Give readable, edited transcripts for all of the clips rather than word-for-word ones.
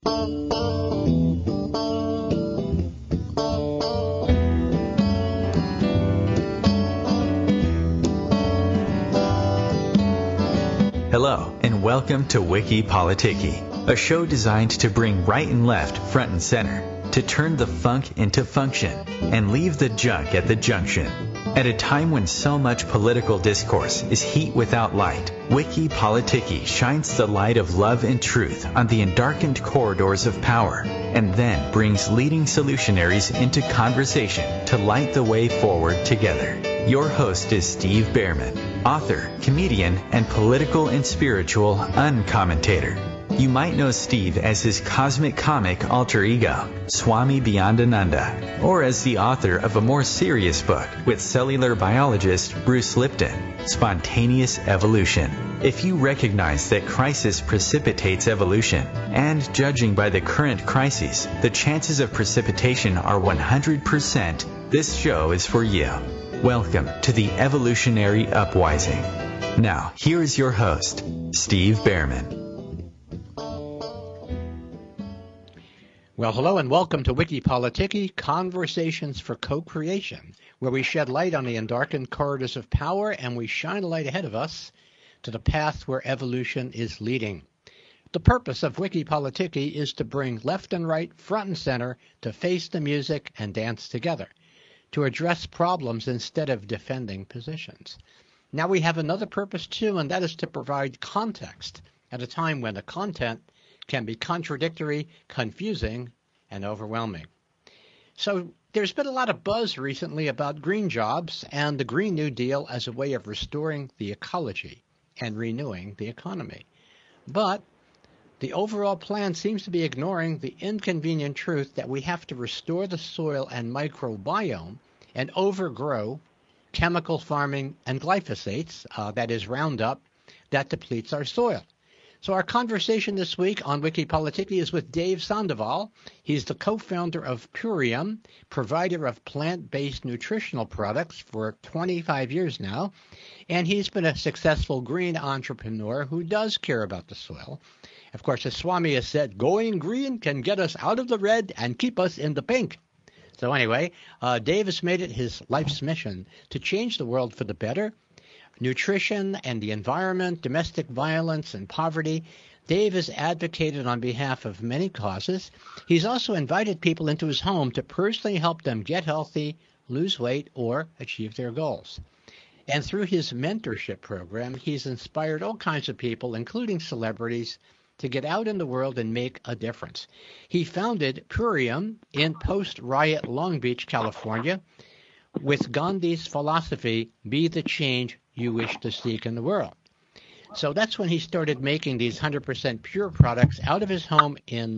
Hello, and welcome to Wiki Politiki, a show designed to bring right and left front and center, to turn the funk into function, and leave the junk at the junction. At a time when so much political discourse is heat without light, Wiki Politiki shines the light of love and truth on the endarkened corridors of power, and then brings leading solutionaries into conversation to light the way forward together. Your host is Steve Behrman, author, comedian, and political and spiritual uncommentator. You might know Steve as his cosmic comic alter ego, Swami Beyondananda, or as the author of a more serious book with cellular biologist Bruce Lipton, Spontaneous Evolution. If you recognize that crisis precipitates evolution, and judging by the current crises, the chances of precipitation are 100%, this show is for you. Welcome to the Evolutionary Uprising. Now, here is your host, Steve Behrman. Well, hello and welcome to Wiki Politiki, Conversations for Co-Creation, where we shed light on the endarkened corridors of power and we shine a light ahead of us to the path where evolution is leading. The purpose of Wiki Politiki is to bring left and right, front and center, to face the music and dance together, to address problems instead of defending positions. Now we have another purpose too, and that is to provide context at a time when the content can be contradictory, confusing, and overwhelming. So there's been a lot of buzz recently about green jobs and the Green New Deal as a way of restoring the ecology and renewing the economy. But the overall plan seems to be ignoring the inconvenient truth that we have to restore the soil and microbiome and overgrow chemical farming and glyphosates, that is Roundup, that depletes our soil. So our conversation this week on Wiki Politiki is with Dave Sandoval. He's the co-founder of Purium, provider of plant-based nutritional products for 25 years now, and he's been a successful green entrepreneur who does care about the soil. Of course, as Swami has said, going green can get us out of the red and keep us in the pink. So anyway, Dave has made it his life's mission to change the world for the better. Nutrition and the environment, domestic violence and poverty. Dave has advocated on behalf of many causes. He's also invited people into his home to personally help them get healthy, lose weight, or achieve their goals. And through his mentorship program, he's inspired all kinds of people, including celebrities, to get out in the world and make a difference. He founded Purium in post-riot Long Beach, California, with Gandhi's philosophy, be the change you wish to seek in the world. So that's when he started making these 100% pure products out of his home in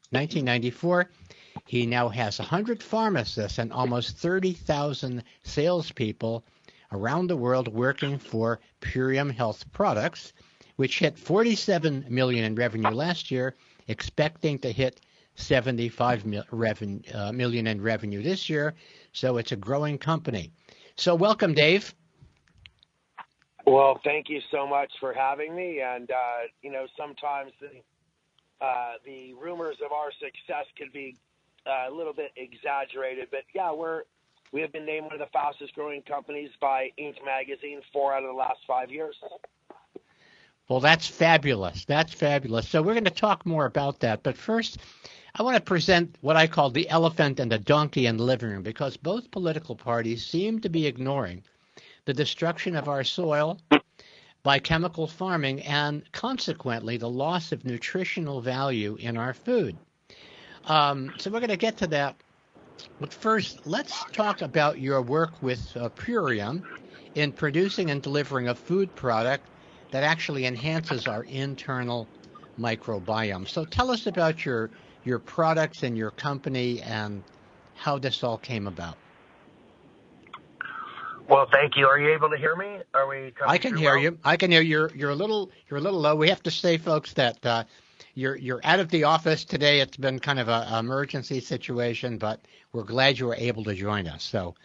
1994. He now has 100 pharmacists and almost 30,000 salespeople around the world working for Purium Health Products, which hit $47 million in revenue last year, expecting to hit $75 million in revenue this year. So it's a growing company. So welcome, Dave. Well, thank you so much for having me. And, sometimes the rumors of our success could be a little bit exaggerated. But, yeah, we have been named one of the fastest growing companies by Inc. magazine 4 out of the last 5 years. Well, that's fabulous. That's fabulous. So we're going to talk more about that. But first, I want to present what I call the elephant and the donkey in the living room, because both political parties seem to be ignoring the destruction of our soil by chemical farming and consequently the loss of nutritional value in our food. So we're going to get to that. But first, let's talk about your work with Purium in producing and delivering a food product that actually enhances our internal microbiome. So tell us about your products and your company and how this all came about. Well, thank you. Are you able to hear me? Are we? I can hear you. I can hear you. You're a little low. We have to say, folks, that you're out of the office today. It's been kind of an emergency situation, but we're glad you were able to join us. So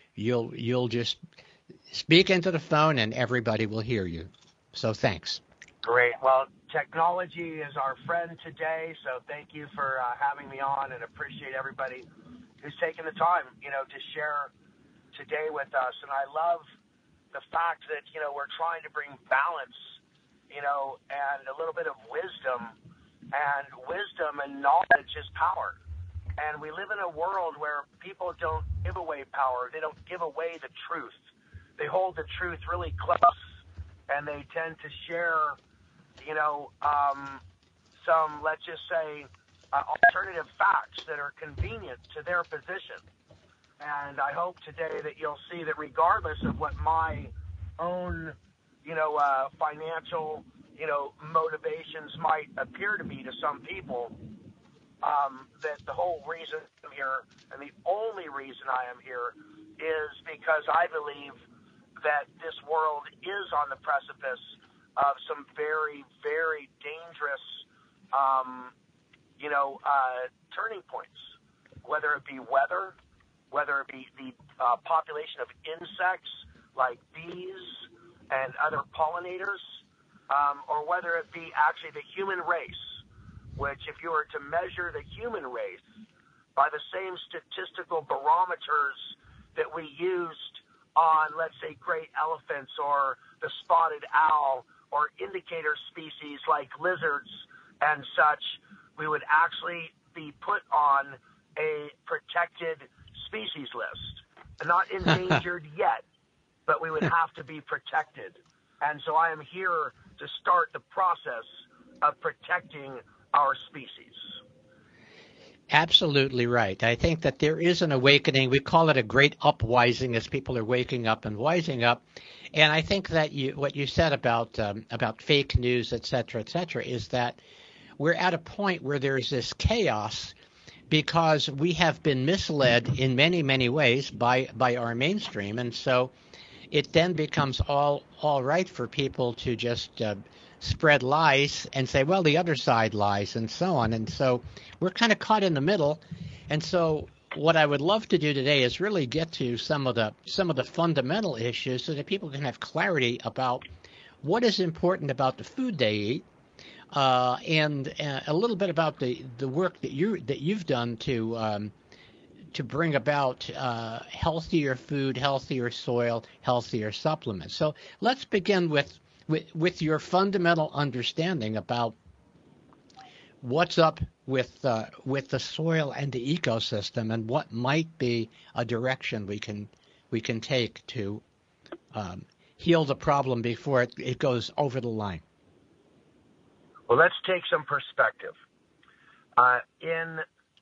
you'll just speak into the phone and everybody will hear you. So thanks. Great. Well, technology is our friend today, so thank you for having me on, and appreciate everybody who's taking the time, to share today with us. And I love the fact that, we're trying to bring balance, and a little bit of wisdom, and knowledge is power. And we live in a world where people don't give away power. They don't give away the truth. They hold the truth really close, and they tend to share some, let's just say, alternative facts that are convenient to their position. And I hope today that you'll see that regardless of what my own, financial, motivations might appear to be to some people, that the whole reason I'm here and the only reason I am here is because I believe that this world is on the precipice of some very, very dangerous, turning points, whether it be weather, whether it be the population of insects like bees and other pollinators, or whether it be actually the human race, which if you were to measure the human race by the same statistical barometers that we used on, let's say, great elephants or the spotted owl or indicator species like lizards and such, we would actually be put on a protected species list. Not endangered yet, but we would have to be protected. And so I am here to start the process of protecting our species. Absolutely right. I think that there is an awakening. We call it a great upwising as people are waking up and wising up. And I think that what you said about fake news, et cetera, is that we're at a point where there is this chaos because we have been misled in many, many ways by our mainstream. And so it then becomes all right for people to just spread lies and say, well, the other side lies and so on. And so we're kind of caught in the middle. And so what I would love to do today is really get to some of the fundamental issues so that people can have clarity about what is important about the food they eat, and a little bit about the work that you've done to bring about healthier food, healthier soil, healthier supplements. So let's begin with your fundamental understanding about what's up with the soil and the ecosystem, and what might be a direction we can take to heal the problem before it goes over the line. Well, let's take some perspective. In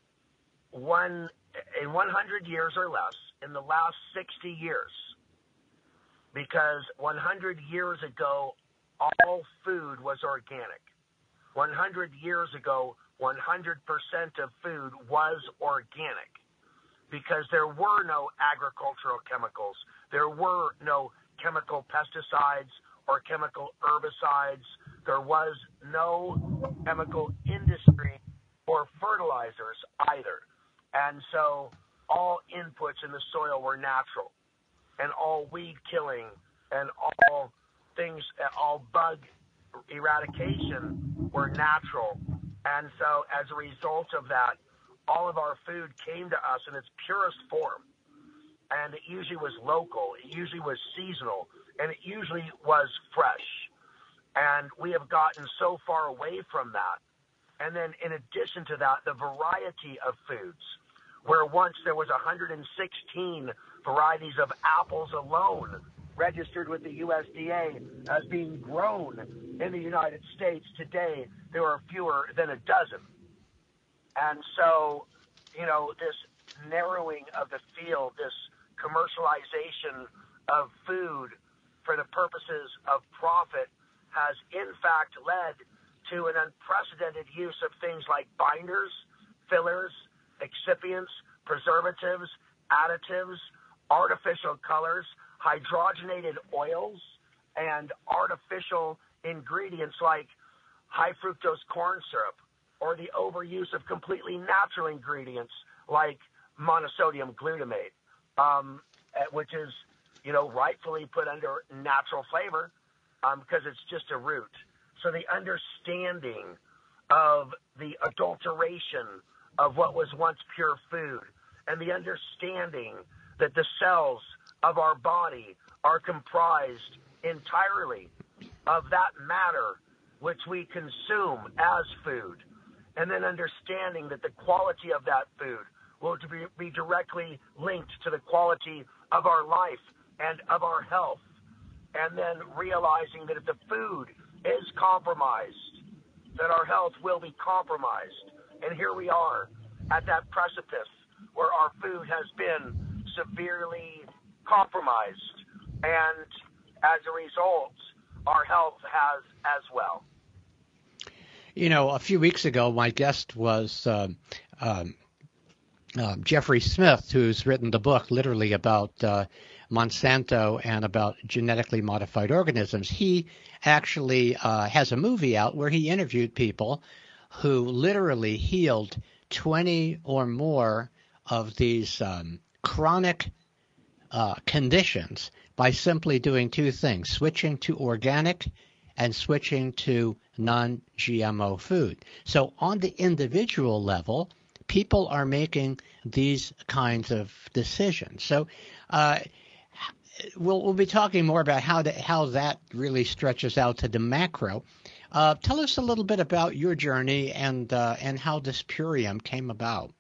100 years or less, in the last 60 years, because 100 years ago, all food was organic. 100 years ago, 100% of food was organic because there were no agricultural chemicals. There were no chemical pesticides or chemical herbicides. There was no chemical industry or fertilizers either. And so all inputs in the soil were natural, and all weed killing and all bug eradication were natural. And so as a result of that, all of our food came to us in its purest form. And it usually was local, it usually was seasonal, and it usually was fresh. And we have gotten so far away from that. And then in addition to that, the variety of foods, where once there was 116 varieties of apples alone registered with the USDA as being grown in the United States, today there are fewer than a dozen. And so, this narrowing of the field, this commercialization of food for the purposes of profit has in fact led to an unprecedented use of things like binders, fillers, excipients, preservatives, additives, artificial colors, hydrogenated oils, and artificial ingredients like high fructose corn syrup, or the overuse of completely natural ingredients like monosodium glutamate, which is, rightfully put under natural flavor because it's just a root. So the understanding of the adulteration of what was once pure food, and the understanding that the cells of our body are comprised entirely of that matter which we consume as food, and then understanding that the quality of that food will be directly linked to the quality of our life and of our health, and then realizing that if the food is compromised, that our health will be compromised. And here we are at that precipice where our food has been severely compromised, and as a result, our health has as well. You know, a few weeks ago, my guest was Jeffrey Smith, who's written the book literally about Monsanto and about genetically modified organisms. He actually has a movie out where he interviewed people who literally healed 20 or more of these chronic conditions by simply doing two things: switching to organic and switching to non-GMO food. So on the individual level, people are making these kinds of decisions. So we'll be talking more about how that really stretches out to the macro. Tell us a little bit about your journey and how this Purium came about.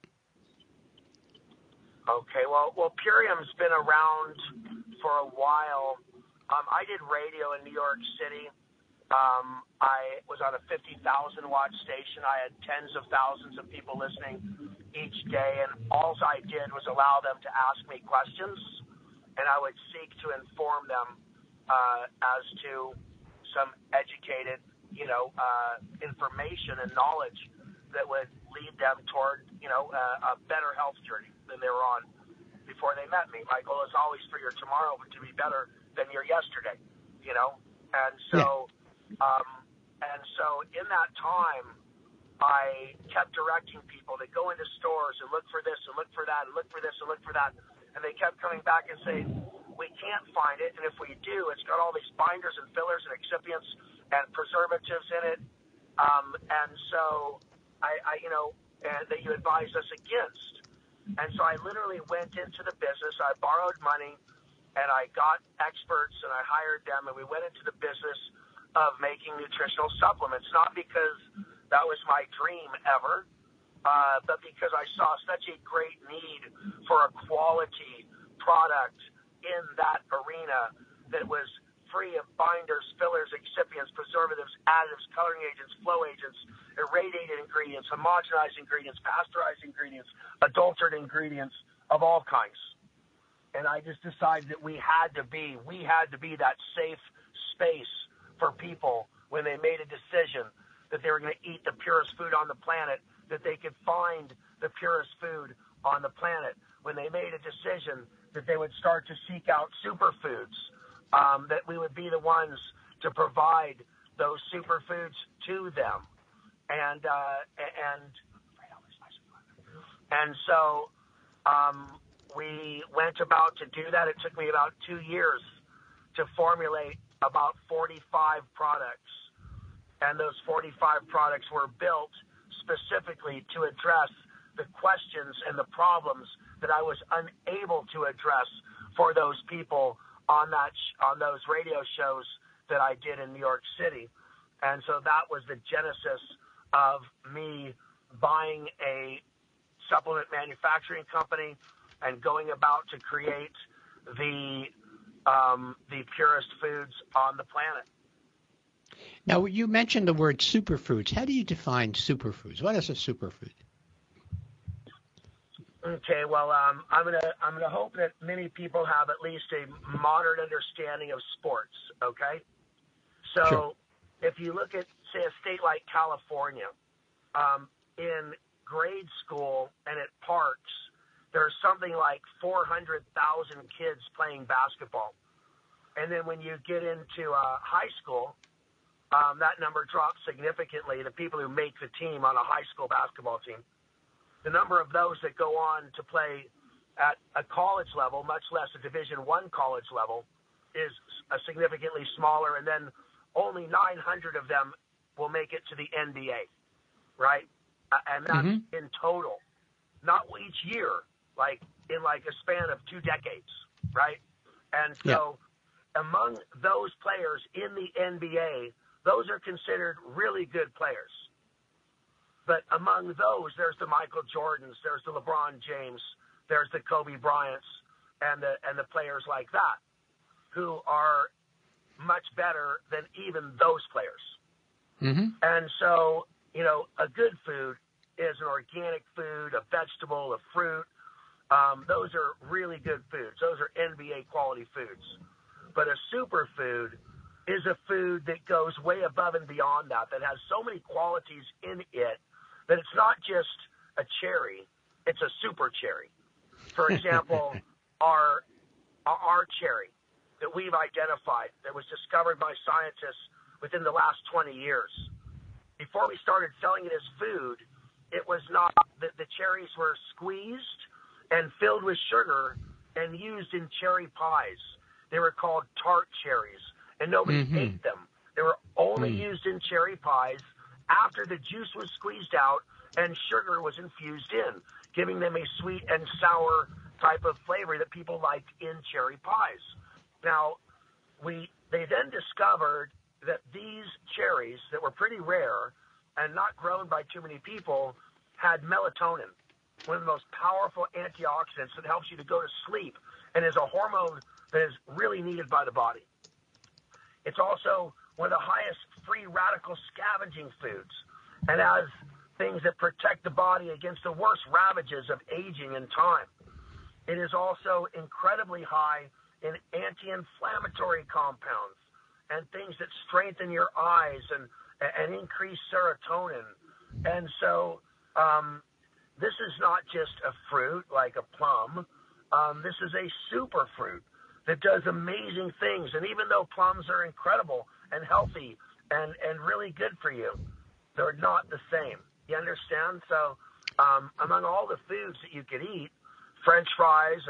Okay, well, Purium's been around for a while. I did radio in New York City. I was on a 50,000 watt station. I had tens of thousands of people listening each day, and all I did was allow them to ask me questions, and I would seek to inform them as to some educated, information and knowledge that would lead them toward, a better health journey than they were on before they met me. My goal is always for your tomorrow to be better than your yesterday, and so. And so in that time, I kept directing people to go into stores and look for this and look for that and look for this and look for that. And they kept coming back and saying, we can't find it. And if we do, it's got all these binders and fillers and excipients and preservatives in it. And so and that you advised us against. And so I literally went into the business. I borrowed money and I got experts and I hired them, and we went into the business of making nutritional supplements, not because that was my dream ever, but because I saw such a great need for a quality product in that arena that was free of binders, fillers, excipients, preservatives, additives, coloring agents, flow agents, irradiated ingredients, homogenized ingredients, pasteurized ingredients, adulterated ingredients of all kinds. And I just decided that we had to be that safe space for people when they made a decision that they were going to eat the purest food on the planet, that they could find the purest food on the planet. When they made a decision that they would start to seek out superfoods, that we would be the ones to provide those superfoods to them. And so we went about to do that. It took me about 2 years to formulate about 45 products, and those 45 products were built specifically to address the questions and the problems that I was unable to address for those people on those radio shows that I did in New York City. And so that was the genesis of me buying a supplement manufacturing company and going about to create the purest foods on the planet. Now, you mentioned the word superfoods. How do you define superfoods? What is a superfood? Okay, well, I'm gonna hope that many people have at least a moderate understanding of sports. Okay, so sure. If you look at, say, a state like California, in grade school and at parks, there's something like 400,000 kids playing basketball. And then when you get into high school, that number drops significantly. The people who make the team on a high school basketball team, the number of those that go on to play at a college level, much less a Division I college level, is significantly smaller. And then only 900 of them will make it to the NBA, right? And that's in total, not each year, like in like a span of 2 decades, right? And so among those players in the NBA, those are considered really good players. But among those, there's the Michael Jordans, there's the LeBron James, there's the Kobe Bryants, and the players like that, who are much better than even those players. And so, you know, a good food is an organic food, a vegetable, a fruit. Those are really good foods. Those are NBA quality foods. But a superfood is a food that goes way above and beyond that has so many qualities in it that it's not just a cherry, it's a super cherry. For example, our cherry that we've identified that was discovered by scientists within the last 20 years. Before we started selling it as food, it was not that the cherries were squeezed and filled with sugar and used in cherry pies. They were called tart cherries, and nobody ate them. They were only used in cherry pies after the juice was squeezed out and sugar was infused in, giving them a sweet and sour type of flavor that people liked in cherry pies. Now, they then discovered that these cherries that were pretty rare and not grown by too many people had melatonin, one of the most powerful antioxidants that helps you to go to sleep and is a hormone that is really needed by the body. It's also one of the highest free radical scavenging foods and has things that protect the body against the worst ravages of aging and time. It is also incredibly high in anti-inflammatory compounds and things that strengthen your eyes and increase serotonin. And so this is not just a fruit like a plum. This is a super fruit that does amazing things. And even though plums are incredible and healthy and really good for you, they're not the same. You understand? So among all the foods that you could eat, French fries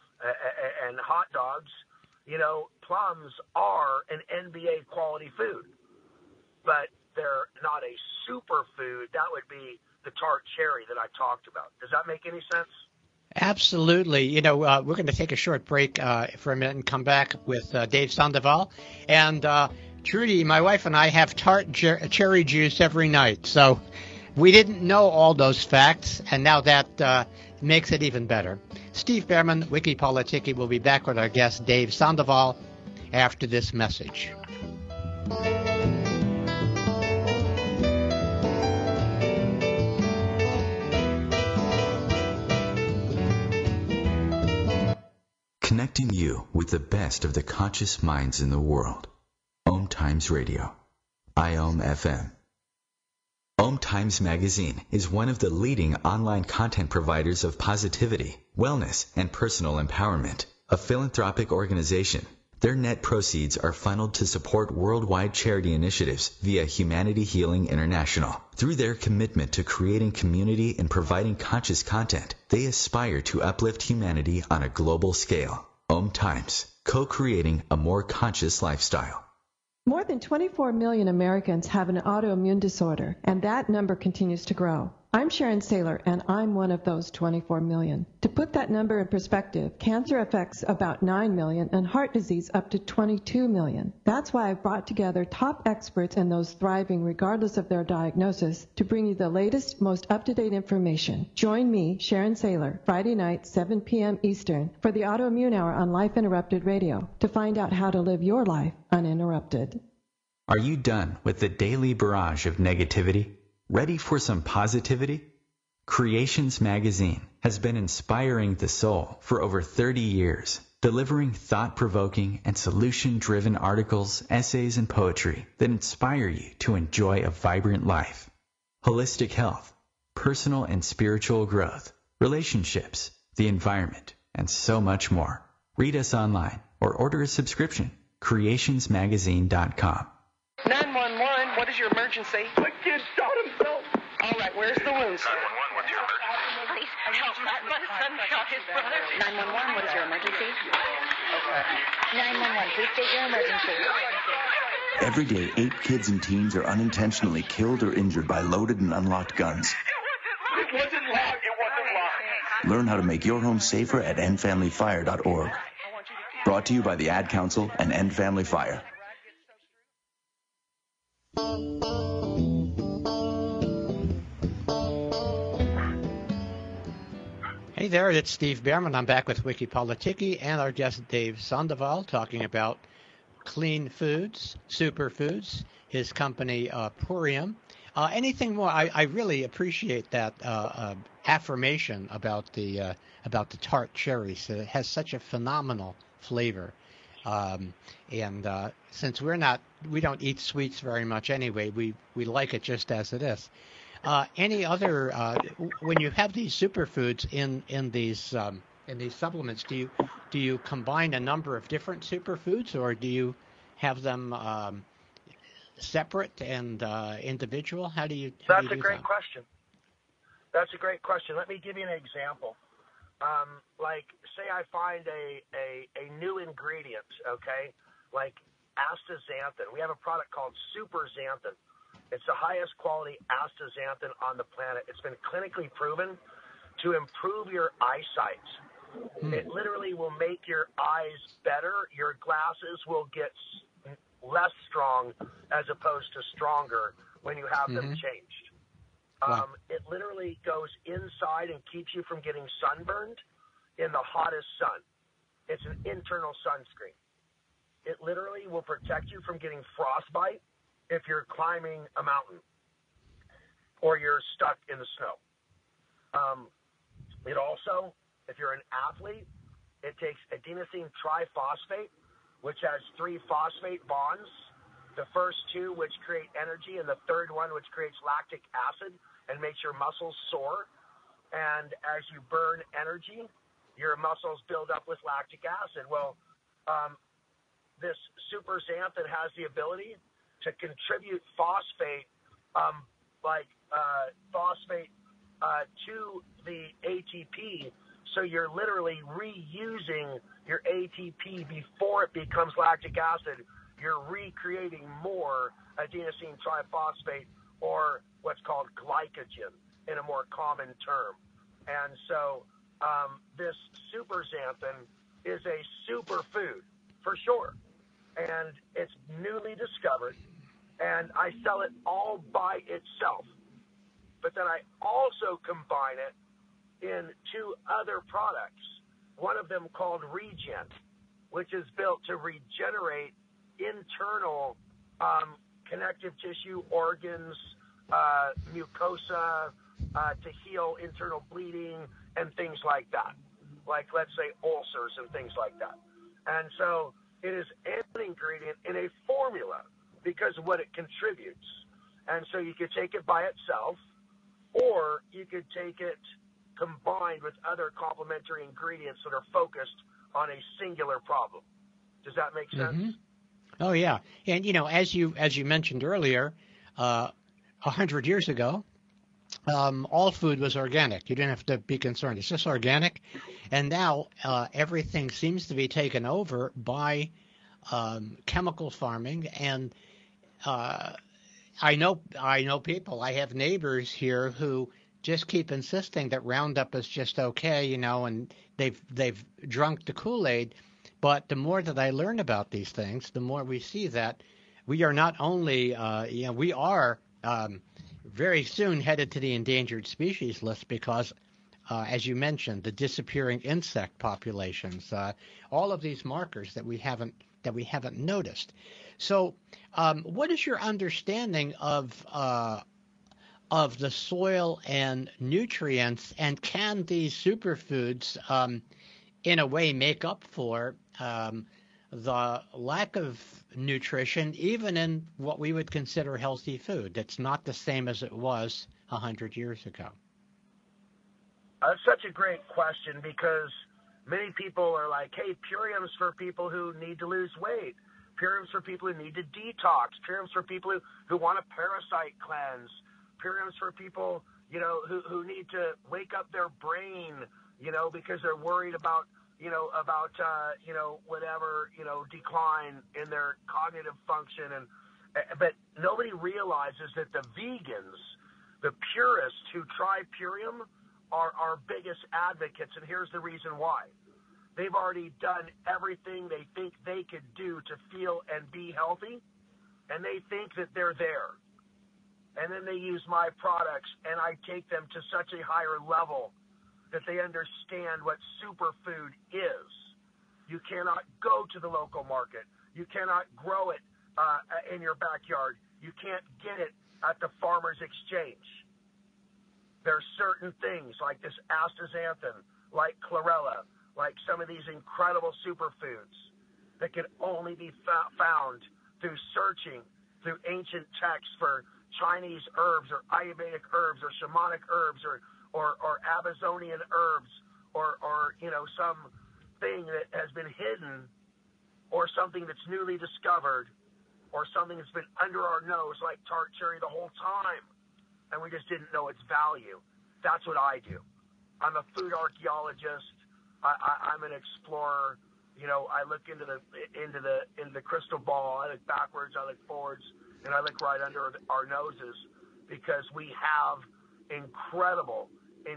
and hot dogs, you know, plums are an NBA quality food, but they're not a super food. That would be the tart cherry that I talked about. Does that make any sense? Absolutely. You know, we're going to take a short break for a minute and come back with Dave Sandoval. And Trudy, my wife, and I have tart cherry juice every night. So we didn't know all those facts, and now that makes it even better. Steve Bhaerman, Wiki Politiki, will be back with our guest, Dave Sandoval, after this message. Connecting you with the best of the conscious minds in the world. Om Times Radio. IOM FM. Om Times Magazine is one of the leading online content providers of positivity, wellness, and personal empowerment. A philanthropic organization, their net proceeds are funneled to support worldwide charity initiatives via Humanity Healing International. Through their commitment to creating community and providing conscious content, they aspire to uplift humanity on a global scale. Om Times, co-creating a more conscious lifestyle. More than 24 million Americans have an autoimmune disorder, and that number continues to grow. I'm Sharon Saylor, and I'm one of those 24 million. To put that number in perspective, cancer affects about 9 million and heart disease up to 22 million. That's why I've brought together top experts and those thriving regardless of their diagnosis to bring you the latest, most up-to-date information. Join me, Sharon Saylor, Friday night, 7 p.m. Eastern, for the Autoimmune Hour on Life Interrupted Radio to find out how to live your life uninterrupted. Are you done with the daily barrage of negativity? Ready for some positivity? Creations Magazine has been inspiring the soul for over 30 years, delivering thought-provoking and solution-driven articles, essays, and poetry that inspire you to enjoy a vibrant life. Holistic health, personal and spiritual growth, relationships, the environment, and so much more. Read us online or order a subscription. Creationsmagazine.com. 911, what is your emergency? My kid shot himself. All right, where's the wound, sir? 911, what's your emergency? Please help. My son shot his brother. 911, what is your emergency? Okay. 911, please state your emergency. Every day, 8 kids and teens are unintentionally killed or injured by loaded and unlocked guns. It wasn't locked. It wasn't locked. Learn how to make your home safer at endfamilyfire.org. Brought to you by the Ad Council and End Family Fire. Hey there, it's Steve Behrman. I'm back with Wiki Politiki and our guest Dave Sandoval talking about clean foods, superfoods, his company Purium. Anything more? I really appreciate that affirmation about the tart cherries. It has such a phenomenal flavor, and since we don't eat sweets very much anyway, we like it just as it is. Any other when you have these superfoods in these supplements, do you combine a number of different superfoods, or do you have them separate and individual? How do you? That's a great question. That's a great question. Let me give you an example. Like, say I find a new ingredient, okay, like astaxanthin. We have a product called Super Xanthin. It's the highest quality astaxanthin on the planet. It's been clinically proven to improve your eyesight. It literally will make your eyes better. Your glasses will get less strong as opposed to stronger when you have them changed. Wow. It literally goes inside and keeps you from getting sunburned in the hottest sun. It's an internal sunscreen. It literally will protect you from getting frostbite if you're climbing a mountain or you're stuck in the snow. It also, if you're an athlete, it takes adenosine triphosphate, which has 3 phosphate bonds. The first 2, which create energy, and the third one, which creates lactic acid and makes your muscles sore. And as you burn energy, your muscles build up with lactic acid. Well, this Super Xanthin has the ability to contribute phosphate, phosphate to the ATP. So you're literally reusing your ATP before it becomes lactic acid. You're recreating more adenosine triphosphate, or what's called glycogen in a more common term. And so this Super Xanthin is a superfood for sure. And it's newly discovered, and I sell it all by itself. But then I also combine it in 2 other products, one of them called Regen, which is built to regenerate internal connective tissue, organs, mucosa, to heal internal bleeding and things like that, like, let's say, ulcers and things like that. And so it is an ingredient in a formula because of what it contributes. And so you could take it by itself, or you could take it combined with other complementary ingredients that are focused on a singular problem. Does that make sense? Oh yeah, and as you mentioned earlier, 100 years ago, all food was organic. You didn't have to be concerned. It's just organic, and now everything seems to be taken over by chemical farming. And I know people. I have neighbors here who just keep insisting that Roundup is just okay, and they've drunk the Kool-Aid. But the more that I learn about these things, the more we see that we are not only, we are very soon headed to the endangered species list because, as you mentioned, the disappearing insect populations, all of these markers that we haven't noticed. So, what is your understanding of the soil and nutrients, and can these superfoods, in a way, make up for the lack of nutrition, even in what we would consider healthy food? It's not the same as it was 100 years ago. That's such a great question, because many people are like, hey, Purium's for people who need to lose weight. Purium's for people who need to detox. Purium's for people who want a parasite cleanse. Purium's for people, who need to wake up their brain, because they're worried about whatever, decline in their cognitive function. But nobody realizes that the vegans, the purists who try Purium, are our biggest advocates, and here's the reason why. They've already done everything they think they could do to feel and be healthy, and they think that they're there. And then they use my products, and I take them to such a higher level that they understand what superfood is. You cannot go to the local market. You cannot grow it in your backyard. You can't get it at the farmer's exchange. There are certain things like this astaxanthin, like chlorella, like some of these incredible superfoods that can only be found through searching through ancient texts for Chinese herbs or Ayurvedic herbs or shamanic herbs or Amazonian herbs or some thing that has been hidden or something that's newly discovered or something that's been under our nose like tart cherry the whole time, and we just didn't know its value. That's what I do. I'm a food archaeologist. I'm an explorer. I look into the crystal ball. I look backwards. I look forwards, and I look right under our noses because we have incredible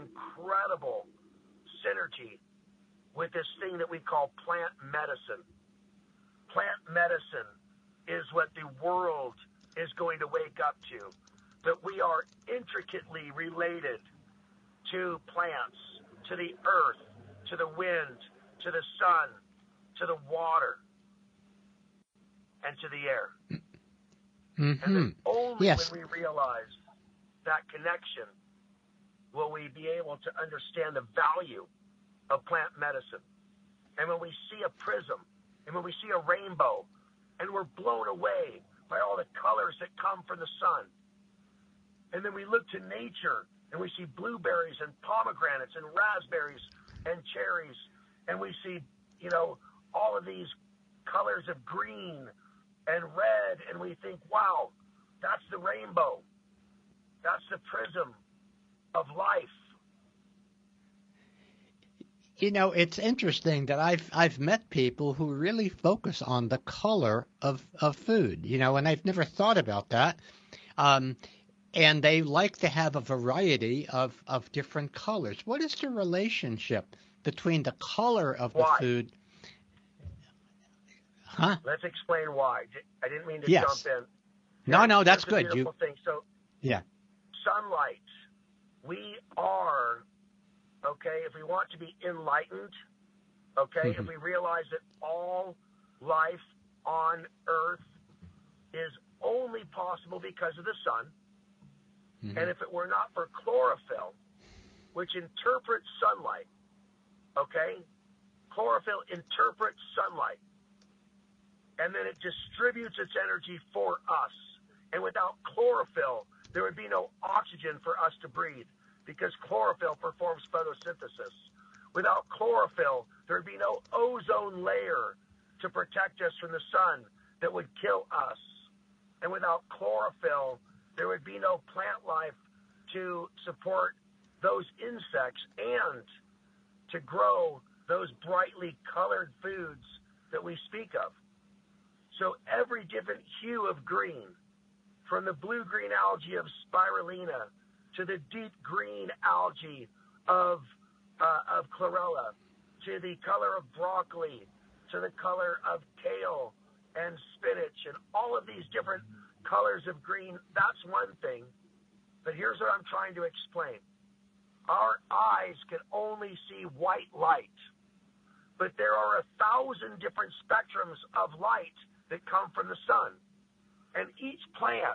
synergy with this thing that we call plant medicine. Plant medicine is what the world is going to wake up to, that we are intricately related to plants, to the earth, to the wind, to the sun, to the water, and to the air. Mm-hmm. And then only when we realize that connection will we be able to understand the value of plant medicine. And when we see a prism, and when we see a rainbow, and we're blown away by all the colors that come from the sun, and then we look to nature, and we see blueberries and pomegranates and raspberries and cherries, and we see, all of these colors of green and red, and we think, wow, that's the rainbow. That's the prism of life. It's interesting that I've met people who really focus on the color of food, and I've never thought about that. And they like to have a variety of different colors. What is the relationship between the color of the food? Huh? Let's explain why. I didn't mean to jump in. No, that's good. Thing. So, sunlight. We are, if we want to be enlightened, if we realize that all life on Earth is only possible because of the sun, and if it were not for chlorophyll, which interprets sunlight, chlorophyll interprets sunlight, and then it distributes its energy for us. And without chlorophyll, there would be no oxygen for us to breathe because chlorophyll performs photosynthesis. Without chlorophyll, there would be no ozone layer to protect us from the sun that would kill us. And without chlorophyll, there would be no plant life to support those insects and to grow those brightly colored foods that we speak of. So every different hue of green, from the blue-green algae of spirulina to the deep green algae of chlorella, to the color of broccoli, to the color of kale and spinach, and all of these different colors of green, that's one thing. But here's what I'm trying to explain. Our eyes can only see white light, but there are 1,000 different spectrums of light that come from the sun. And each plant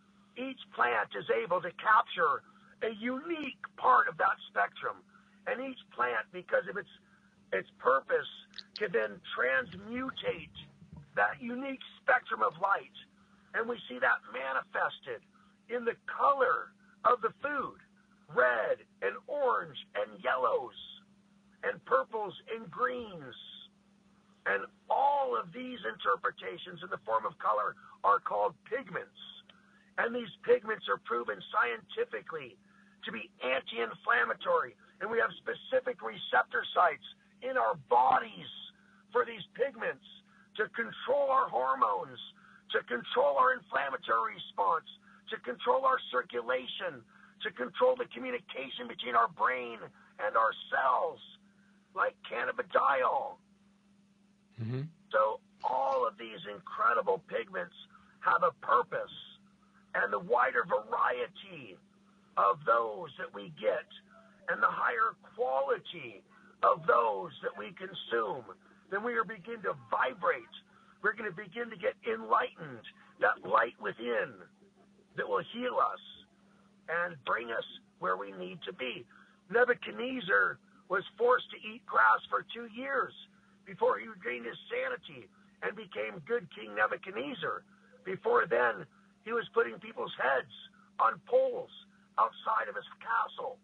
is able to capture a unique part of that spectrum. And each plant, because of its purpose, can then transmutate that unique spectrum of light. And we see that manifested in the color of the food, red and orange and yellows and purples and greens. And all of these interpretations in the form of color are called pigments. And these pigments are proven scientifically to be anti-inflammatory. And we have specific receptor sites in our bodies for these pigments to control our hormones, to control our inflammatory response, to control our circulation, to control the communication between our brain and our cells, like cannabidiol. Mm-hmm. So all of these incredible pigments have a purpose, and the wider variety of those that we get and the higher quality of those that we consume, then we are begin to vibrate. We're going to begin to get enlightened, that light within that will heal us and bring us where we need to be. Nebuchadnezzar was forced to eat grass for 2 years before he regained his sanity and became good King Nebuchadnezzar. Before then, he was putting people's heads on poles outside of his castle.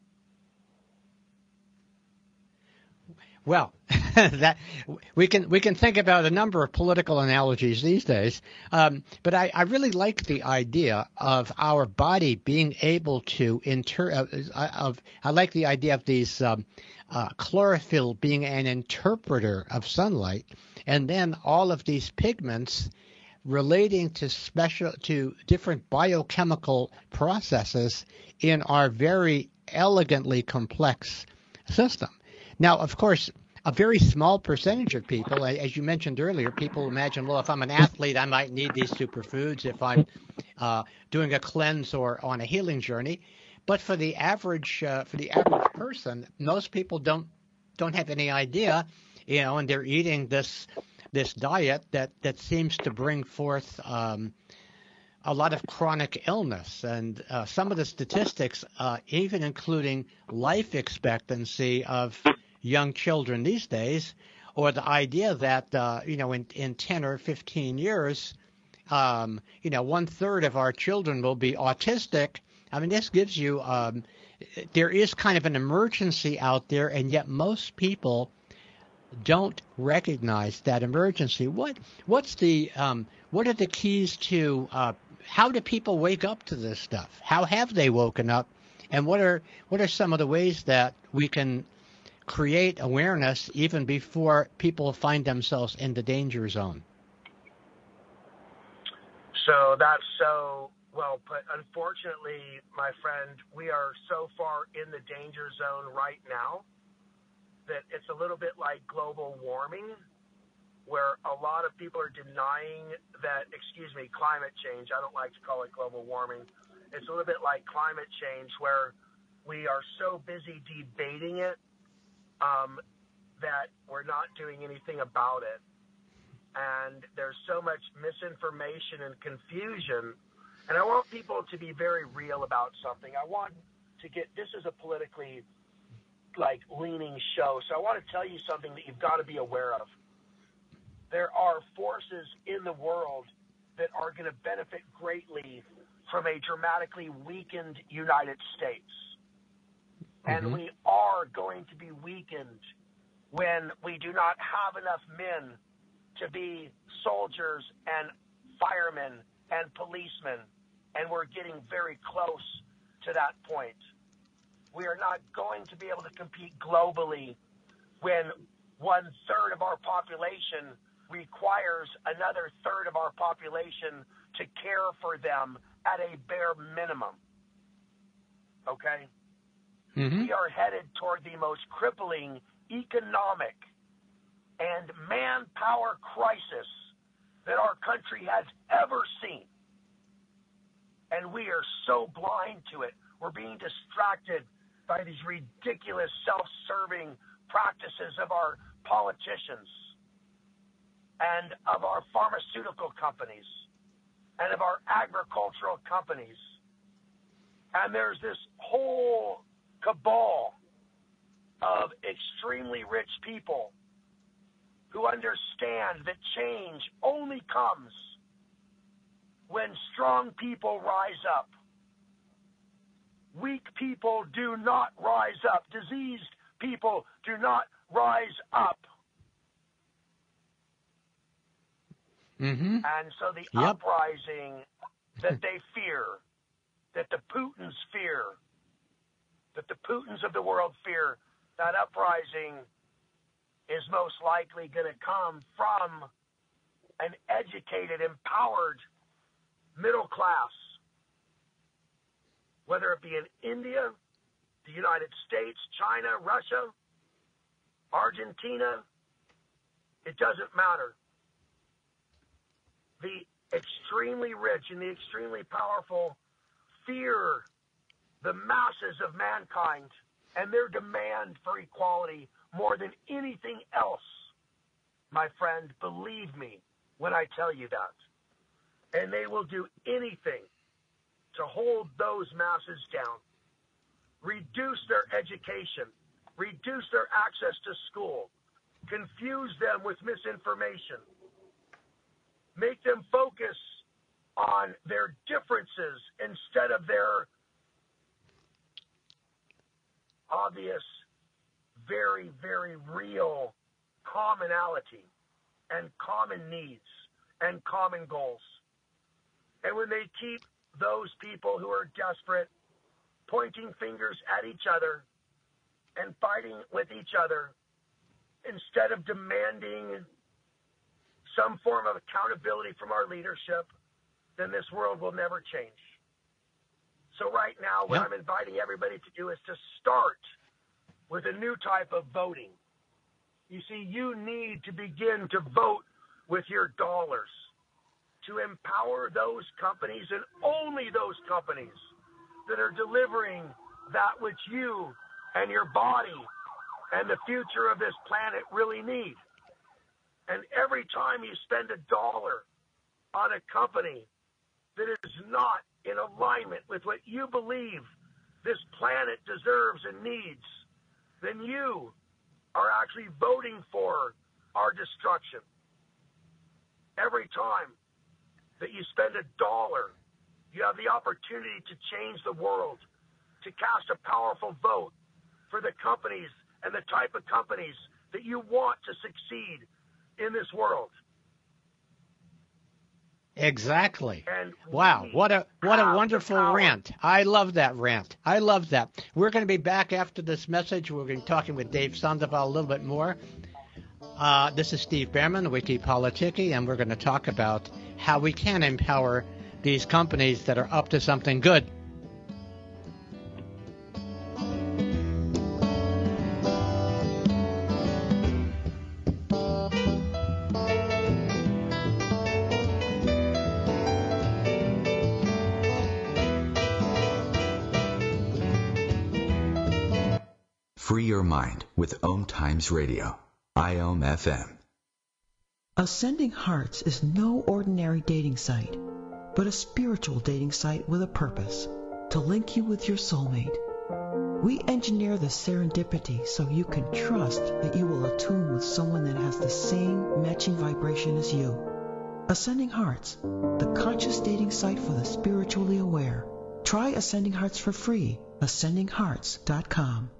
Well, that we can think about a number of political analogies these days, but I really like the idea of our body being able to I like the idea of these chlorophyll being an interpreter of sunlight, and then all of these pigments relating to different biochemical processes in our very elegantly complex system. Now, of course, a very small percentage of people, as you mentioned earlier, people imagine, well, if I'm an athlete, I might need these superfoods if I'm doing a cleanse or on a healing journey. But for the average person, most people don't have any idea, and they're eating this diet that seems to bring forth a lot of chronic illness. And some of the statistics, even including life expectancy of young children these days, or the idea that, in 10 or 15 years, 1/3 of our children will be autistic. I mean, this gives you, there is kind of an emergency out there, and yet most people don't recognize that emergency. What are the keys to, how do people wake up to this stuff? How have they woken up? And what are some of the ways that we can create awareness even before people find themselves in the danger zone? So that's so well put. Unfortunately, my friend, we are so far in the danger zone right now that it's a little bit like global warming, where a lot of people are denying that, climate change. I don't like to call it global warming. It's a little bit like climate change, where we are so busy debating it that we're not doing anything about it. And there's so much misinformation and confusion. And I want people to be very real about something. I want to this is a politically leaning show. So I want to tell you something that you've got to be aware of. There are forces in the world that are going to benefit greatly from a dramatically weakened United States. Mm-hmm. And we are going to be weakened when we do not have enough men to be soldiers and firemen and policemen, and we're getting very close to that point. We are not going to be able to compete globally when 1/3 of our population requires another 1/3 of our population to care for them at a bare minimum. Okay? Mm-hmm. We are headed toward the most crippling economic and manpower crisis that our country has ever seen. And we are so blind to it. We're being distracted by these ridiculous self-serving practices of our politicians and of our pharmaceutical companies and of our agricultural companies. And there's this whole cabal of extremely rich people who understand that change only comes when strong people rise up. Weak people do not rise up. Diseased people do not rise up. Mm-hmm. And so the uprising that they fear, that the Putins fear, that the Putins of the world fear, that uprising is most likely going to come from an educated, empowered middle class, whether it be in India, the United States, China, Russia, Argentina, it doesn't matter. The extremely rich and the extremely powerful fear the masses of mankind and their demand for equality more than anything else. My friend, believe me when I tell you that. And they will do anything to hold those masses down, reduce their education, reduce their access to school, confuse them with misinformation, make them focus on their differences instead of their obvious, very, very real commonality and common needs and common goals. And when they keep those people who are desperate pointing fingers at each other and fighting with each other instead of demanding some form of accountability from our leadership, then this world will never change. So right now, what I'm inviting everybody to do is to start with a new type of voting. You see, you need to begin to vote with your dollars to empower those companies and only those companies that are delivering that which you and your body and the future of this planet really need. And every time you spend $1 on a company that is not in alignment with what you believe this planet deserves and needs, then you are actually voting for our destruction. Every time that you spend $1, you have the opportunity to change the world, to cast a powerful vote for the companies and the type of companies that you want to succeed in this world. Exactly. Wow, what a wonderful rant. I love that rant. I love that. We're going to be back after this message. We're going to be talking with Dave Sandoval a little bit more. This is Steve Behrman, Wiki Politiki, and we're going to talk about how we can empower these companies that are up to something good. Free your mind with Om Times Radio, IOM FM. Ascending Hearts is no ordinary dating site, but a spiritual dating site with a purpose, to link you with your soulmate. We engineer the serendipity so you can trust that you will attune with someone that has the same matching vibration as you. Ascending Hearts, the conscious dating site for the spiritually aware. Try Ascending Hearts for free, ascendinghearts.com.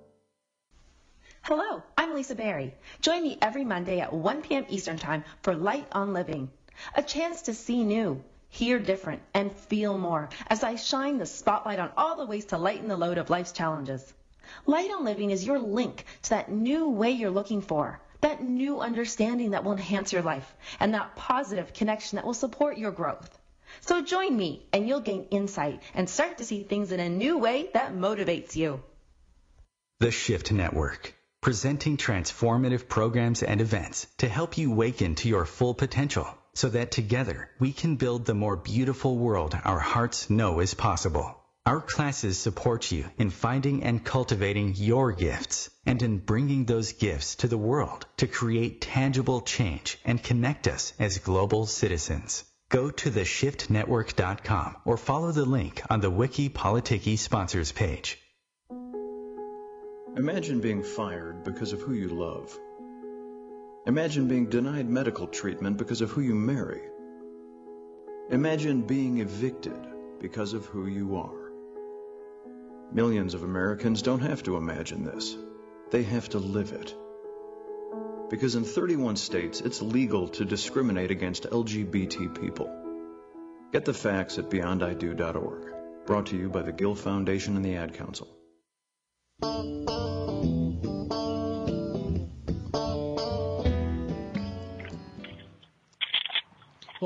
Hello, I'm Lisa Berry. Join me every Monday at 1 p.m. Eastern Time for Light on Living, a chance to see new, hear different, and feel more as I shine the spotlight on all the ways to lighten the load of life's challenges. Light on Living is your link to that new way you're looking for, that new understanding that will enhance your life, and that positive connection that will support your growth. So join me, and you'll gain insight and start to see things in a new way that motivates you. The Shift Network, presenting transformative programs and events to help you waken to your full potential so that together we can build the more beautiful world our hearts know is possible. Our classes support you in finding and cultivating your gifts and in bringing those gifts to the world to create tangible change and connect us as global citizens. Go to theshiftnetwork.com or follow the link on the Wiki Politiki sponsors page. Imagine being fired because of who you love. Imagine being denied medical treatment because of who you marry. Imagine being evicted because of who you are. Millions of Americans don't have to imagine this. They have to live it. Because in 31 states, it's legal to discriminate against LGBT people. Get the facts at beyondido.org. Brought to you by the Gill Foundation and the Ad Council.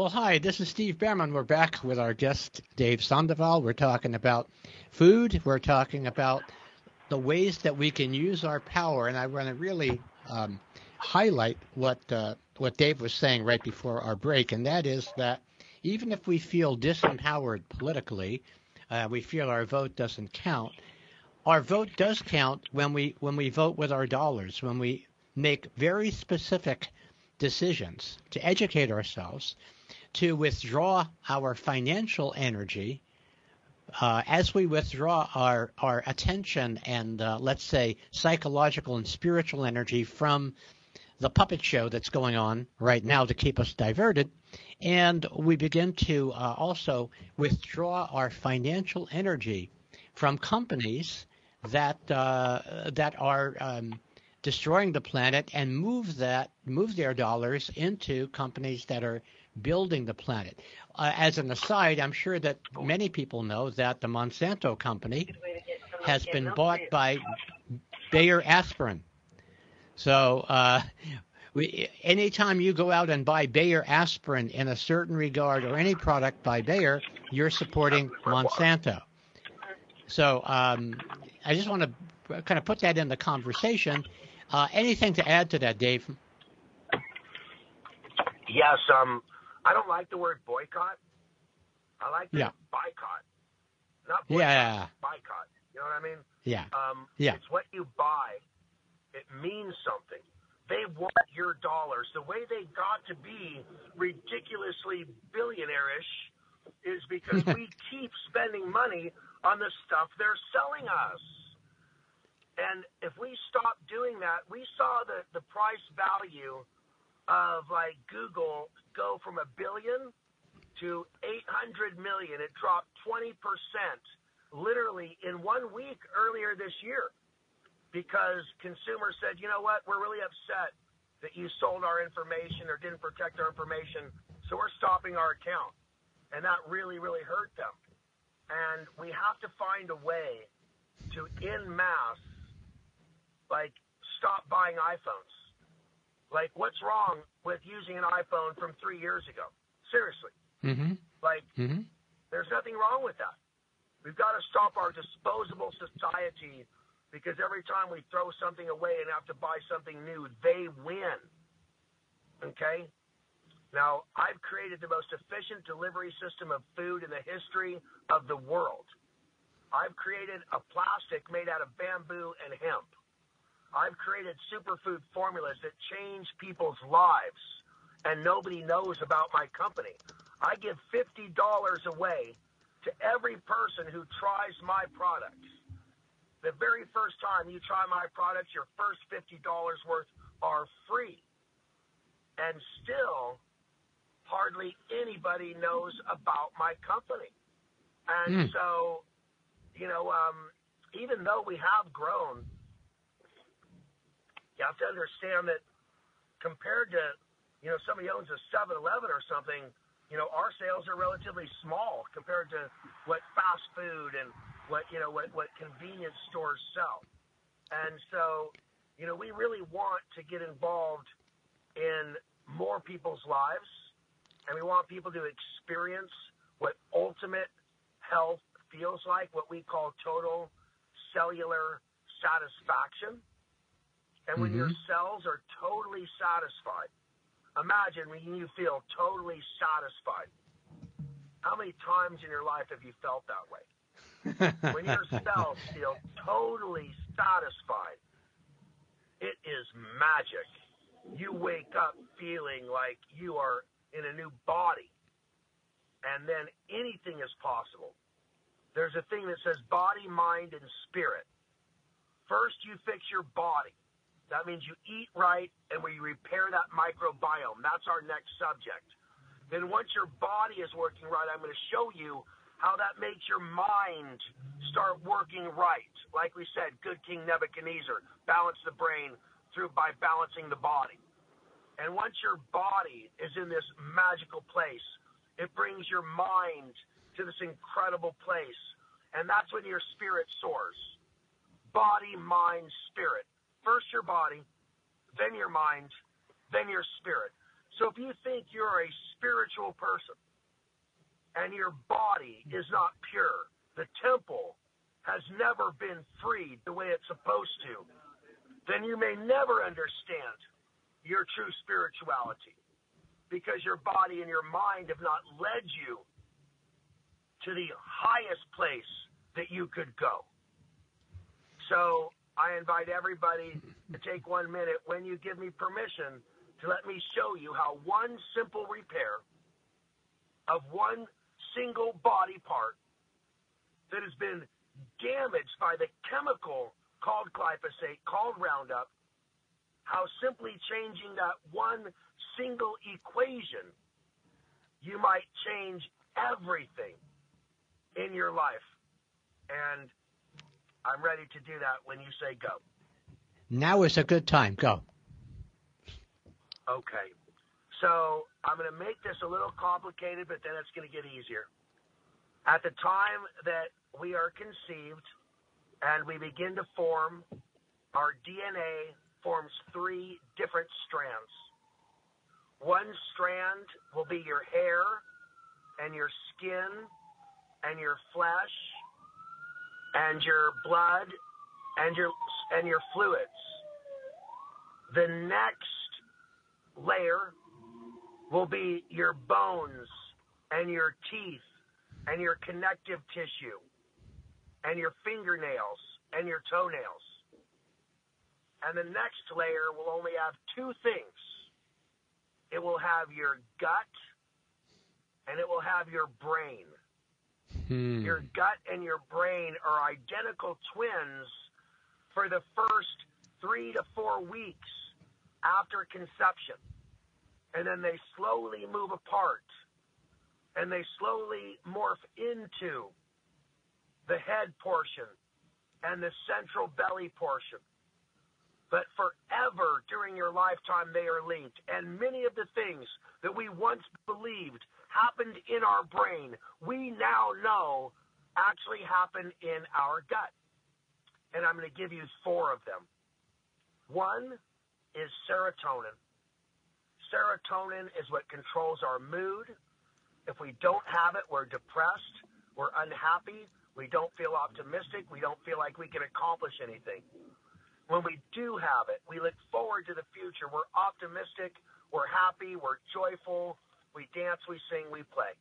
Well, hi, this is Steve Behrman. We're back with our guest, Dave Sandoval. We're talking about food. We're talking about the ways that we can use our power. And I want to really highlight what Dave was saying right before our break, and that is that even if we feel disempowered politically, we feel our vote doesn't count, our vote does count when we vote with our dollars, when we make very specific decisions to educate ourselves, to withdraw our financial energy, as we withdraw our attention and, let's say, psychological and spiritual energy from the puppet show that's going on right now to keep us diverted, and we begin to also withdraw our financial energy from companies that are destroying the planet, and move their dollars into companies that are building the planet. As an aside, I'm sure that many people know that the Monsanto company has been bought by Bayer Aspirin. So anytime you go out and buy Bayer Aspirin in a certain regard, or any product by Bayer, you're supporting Monsanto. So I just want to kind of put that in the conversation. Anything to add to that, Dave? Yes. I don't like the word boycott. I like the boycott. Not boycott, boycott. You know what I mean? Yeah. It's what you buy. It means something. They want your dollars. The way they got to be ridiculously billionaire-ish is because we keep spending money on the stuff they're selling us. And if we stop doing that, we saw the price value of like Google go from $1 billion to $800 million. It dropped 20% literally in 1 week earlier this year, because consumers said, you know what, we're really upset that you sold our information or didn't protect our information, so we're stopping our account. And that really, really hurt them. And we have to find a way to, en masse, like, stop buying iPhones. Like, what's wrong with using an iPhone from 3 years ago? Seriously. Mm-hmm. Like, there's nothing wrong with that. We've got to stop our disposable society, because every time we throw something away and have to buy something new, they win. Okay? Now, I've created the most efficient delivery system of food in the history of the world. I've created a plastic made out of bamboo and hemp. I've created superfood formulas that change people's lives, and nobody knows about my company. I give $50 away to every person who tries my products. The very first time you try my products, your first $50 worth are free. And still, hardly anybody knows about my company. And so, you know, even though we have grown, you have to understand that compared to, you know, somebody owns a 7-Eleven or something, you know, our sales are relatively small compared to what fast food and what convenience stores sell. And so, you know, we really want to get involved in more people's lives, and we want people to experience what ultimate health feels like, what we call total cellular satisfaction. And when your cells are totally satisfied, imagine when you feel totally satisfied. How many times in your life have you felt that way? When your cells feel totally satisfied, it is magic. You wake up feeling like you are in a new body, and then anything is possible. There's a thing that says body, mind, and spirit. First, you fix your body. That means you eat right and we repair that microbiome. That's our next subject. Then once your body is working right, I'm going to show you how that makes your mind start working right. Like we said, good King Nebuchadnezzar, balance the brain by balancing the body. And once your body is in this magical place, it brings your mind to this incredible place. And that's when your spirit soars. Body, mind, spirit. First your body, then your mind, then your spirit. So if you think you're a spiritual person and your body is not pure, the temple has never been freed the way it's supposed to, then you may never understand your true spirituality, because your body and your mind have not led you to the highest place that you could go. So I invite everybody to take 1 minute when you give me permission to let me show you how one simple repair of one single body part that has been damaged by the chemical called glyphosate, called Roundup, how simply changing that one single equation, you might change everything in your life. And I'm ready to do that when you say go. Now is a good time. Go. Okay. So I'm going to make this a little complicated, but then it's going to get easier. At the time that we are conceived and we begin to form, our DNA forms 3 different strands. One strand will be your hair and your skin and your flesh and your blood and your fluids. The next layer will be your bones and your teeth and your connective tissue and your fingernails and your toenails. And the next layer will only have 2 things. It will have your gut and it will have your brain. Your gut and your brain are identical twins for the first 3 to 4 weeks after conception. And then they slowly move apart and they slowly morph into the head portion and the central belly portion. But forever during your lifetime, they are linked. And many of the things that we once believed happened in our brain, we now know actually happen in our gut. And I'm going to give you 4 of them. One is serotonin. Serotonin is what controls our mood. If we don't have it, we're depressed, we're unhappy, we don't feel optimistic, we don't feel like we can accomplish anything. When we do have it, we look forward to the future. We're optimistic, we're happy, we're joyful, we dance, we sing, we play.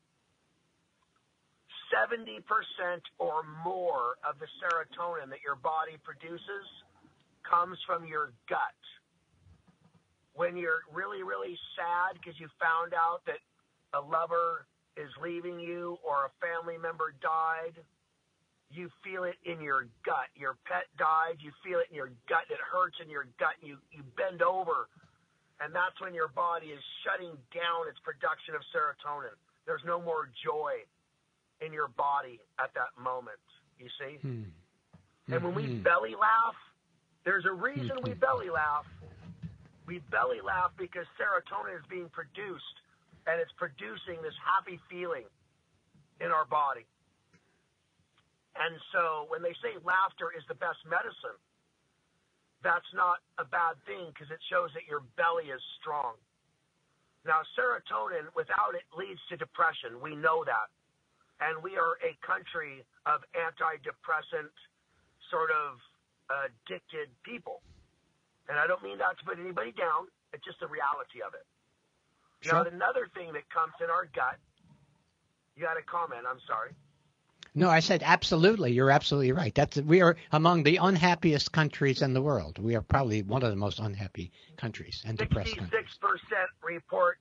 70% or more of the serotonin that your body produces comes from your gut. When you're really, really sad because you found out that a lover is leaving you or a family member died, you feel it in your gut. Your pet died, you feel it in your gut. It hurts in your gut. You bend over, and that's when your body is shutting down its production of serotonin. There's no more joy in your body at that moment, you see? And when we belly laugh, there's a reason we belly laugh. We belly laugh because serotonin is being produced, and it's producing this happy feeling in our body. And so when they say laughter is the best medicine, that's not a bad thing because it shows that your belly is strong. Now, serotonin, without it, leads to depression. We know that. And we are a country of antidepressant, sort of addicted people. And I don't mean that to put anybody down. It's just the reality of it. Sure. Now, another thing that comes in our gut, you had a comment, I'm sorry. No, I said absolutely. You're absolutely right. We are among the unhappiest countries in the world. We are probably one of the most unhappy countries and depressed countries. 66% report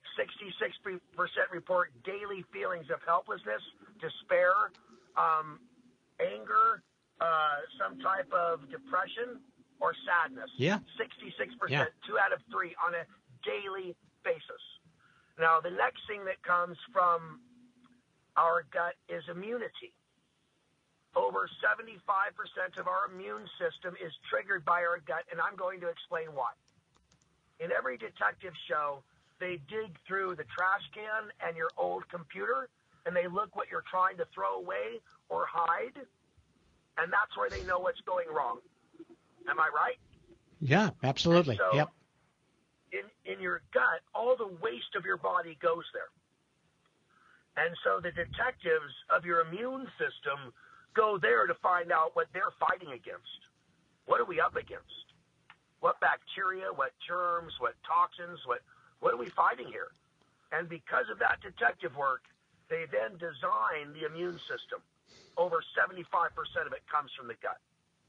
daily feelings of helplessness, despair, anger, some type of depression or sadness. Yeah. 66%, yeah. 2 out of 3 on a daily basis. Now, the next thing that comes from our gut is immunity. Over 75% of our immune system is triggered by our gut, and I'm going to explain why. In every detective show, they dig through the trash can and your old computer, and they look what you're trying to throw away or hide, and that's where they know what's going wrong. Am I right? Yeah, absolutely. So yep. in your gut, all the waste of your body goes there. And so the detectives of your immune system go there to find out what they're fighting against. What are we up against? What bacteria, what germs, what toxins, what are we fighting here? And because of that detective work, they then design the immune system. Over 75% of it comes from the gut.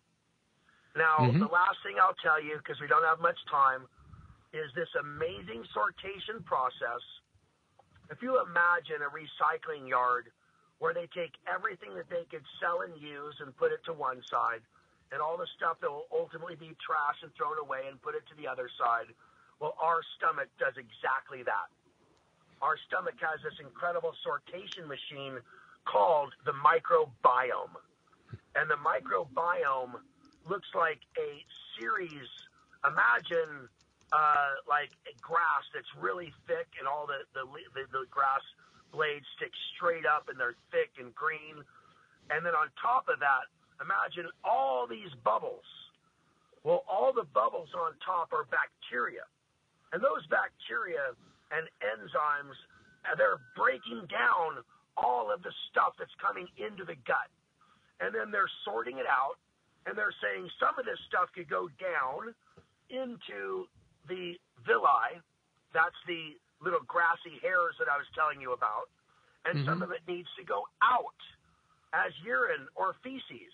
Now, the last thing I'll tell you, because we don't have much time, is this amazing sortation process. If you imagine a recycling yard where they take everything that they could sell and use and put it to one side, and all the stuff that will ultimately be trash and thrown away and put it to the other side, well, our stomach does exactly that. Our stomach has this incredible sortation machine called the microbiome. And the microbiome looks like a series, imagine like a grass that's really thick and all the grass blades stick straight up and they're thick and green. And then on top of that, imagine all these bubbles. Well, all the bubbles on top are bacteria. And those bacteria and enzymes, they're breaking down all of the stuff that's coming into the gut. And then they're sorting it out, and they're saying some of this stuff could go down into the villi. That's the little grassy hairs that I was telling you about. And some of it needs to go out as urine or feces.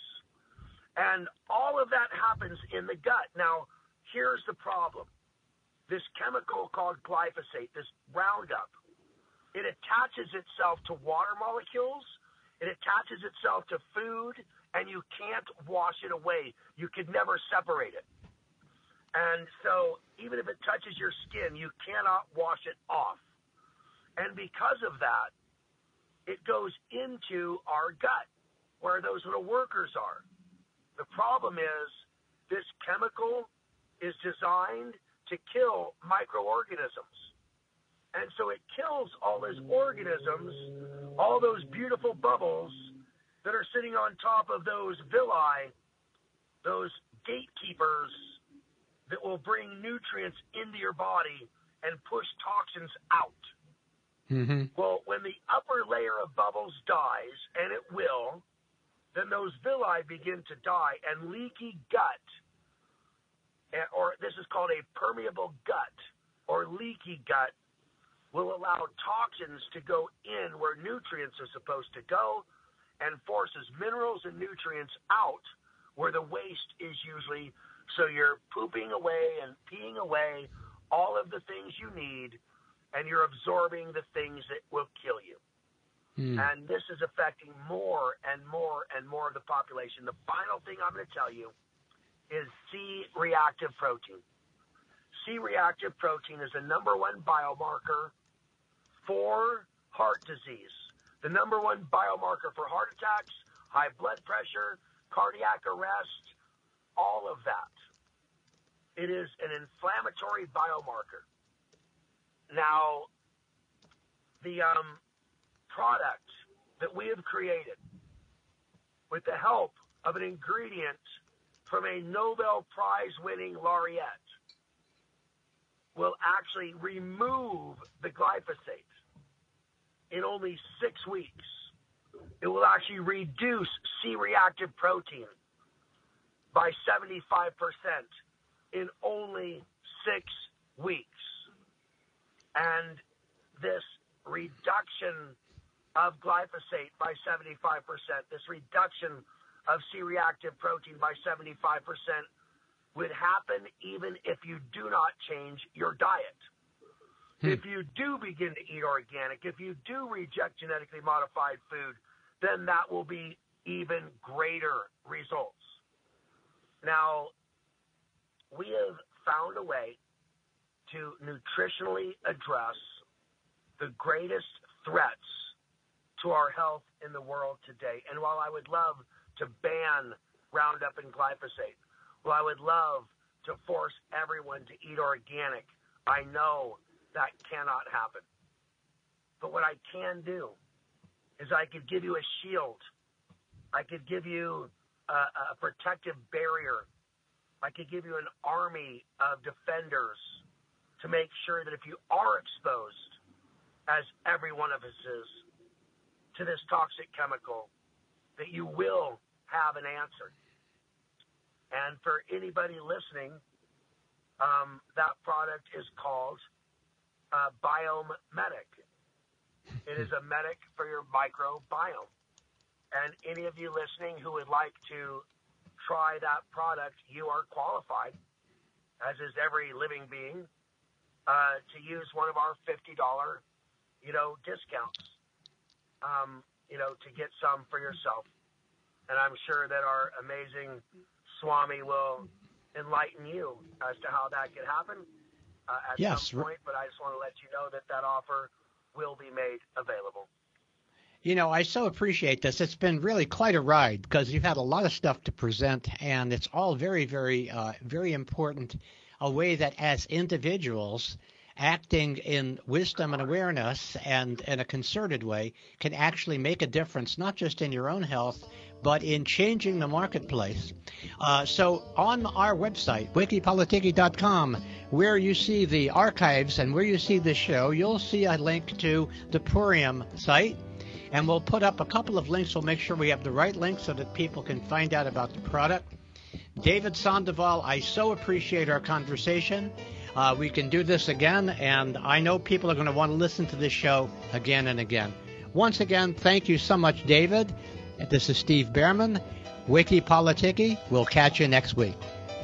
And all of that happens in the gut. Now, here's the problem. This chemical called glyphosate, this Roundup, it attaches itself to water molecules, it attaches itself to food, and you can't wash it away. You could never separate it. And so even if it touches your skin, you cannot wash it off. And because of that, it goes into our gut, where those little workers are. The problem is this chemical is designed to kill microorganisms. And so it kills all those organisms, all those beautiful bubbles that are sitting on top of those villi, those gatekeepers that will bring nutrients into your body and push toxins out. Well, when the upper layer of bubbles dies, and it will, then those villi begin to die, and leaky gut, or this is called a permeable gut or leaky gut, will allow toxins to go in where nutrients are supposed to go and forces minerals and nutrients out where the waste is usually. So you're pooping away and peeing away all of the things you need, and you're absorbing the things that will kill you. And this is affecting more and more and more of the population. The final thing I'm going to tell you is C-reactive protein. C-reactive protein is the number one biomarker for heart disease, the number one biomarker for heart attacks, high blood pressure, cardiac arrest, all of that. It is an inflammatory biomarker. Now, the product that we have created with the help of an ingredient from a Nobel Prize-winning laureate will actually remove the glyphosate in only 6 weeks. It will actually reduce C-reactive protein by 75% in only 6 weeks. And this reduction of glyphosate by 75%, this reduction of C-reactive protein by 75% would happen even if you do not change your diet. If you do begin to eat organic, if you do reject genetically modified food, then that will be even greater results. Now, we have found a way to nutritionally address the greatest threats to our health in the world today. And while I would love to ban Roundup and glyphosate, while I would love to force everyone to eat organic, I know that cannot happen. But what I can do is I could give you a shield. I could give you a protective barrier. I could give you an army of defenders to make sure that if you are exposed, as every one of us is, to this toxic chemical, that you will have an answer. And for anybody listening, that product is called Biome Medic. It is a medic for your microbiome. And any of you listening who would like to try that product, you are qualified, as is every living being, to use one of our $50, discounts, to get some for yourself. And I'm sure that our amazing Swami will enlighten you as to how that could happen at some point. But I just want to let you know that offer will be made available. I so appreciate this. It's been really quite a ride because you've had a lot of stuff to present, and it's all very, very, very important. A way that as individuals acting in wisdom and awareness and in a concerted way can actually make a difference, not just in your own health, but in changing the marketplace. So on our website, wikipolitiki.com, where you see the archives and where you see the show, you'll see a link to the Purium site. And we'll put up a couple of links. We'll make sure we have the right links so that people can find out about the product. David Sandoval, I so appreciate our conversation. We can do this again, and I know people are going to want to listen to this show again and again. Once again, thank you so much, David. This is Steve Behrman, Wiki Politiki. We'll catch you next week.